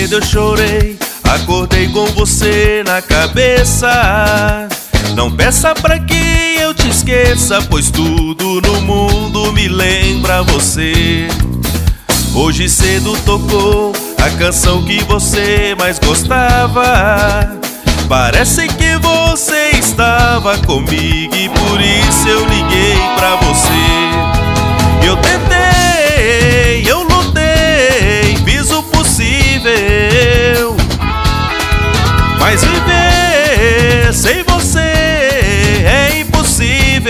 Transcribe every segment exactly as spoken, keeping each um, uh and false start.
cedo eu chorei, acordei com você na cabeça. Não peça pra que eu te esqueça, pois tudo no mundo me lembra você. Hoje cedo tocou a canção que você mais gostava. Parece que você estava comigo e por isso eu liguei pra você. Eu tentei, eu lutei, fiz o possível, mas viver sem você é impossível.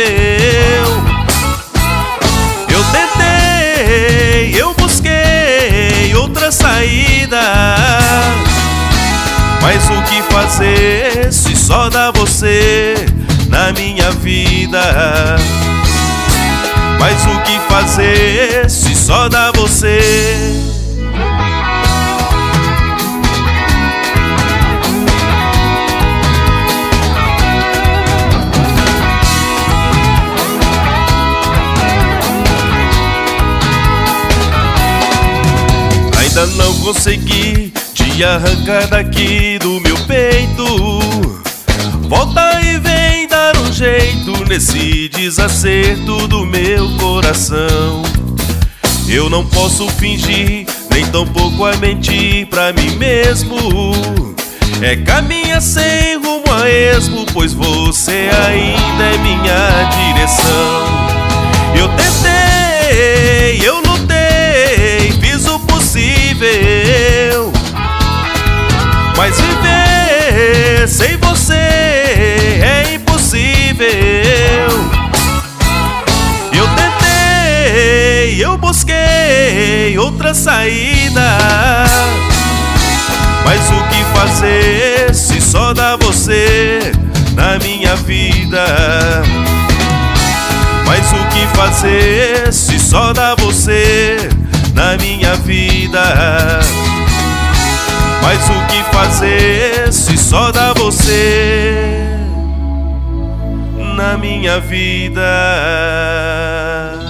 Eu tentei, eu busquei outra saída, mas o que fazer se só dá você na minha vida? Mas o que fazer se só dá você? Ainda não consegui te arrancar daqui do meu peito. Volta e vem dar um jeito nesse desacerto do meu coração. Eu não posso fingir, nem tampouco a mentir pra mim mesmo. É caminhar sem rumo a esmo, pois você ainda é minha direção. Eu tentei, eu lutei, fiz o possível, mas viver sem você é impossível. Eu tentei, eu busquei outra saída, mas o que fazer se só dá você na minha vida? Mas o que fazer se só dá você na minha vida? Mas o que fazer se só dá você na minha vida?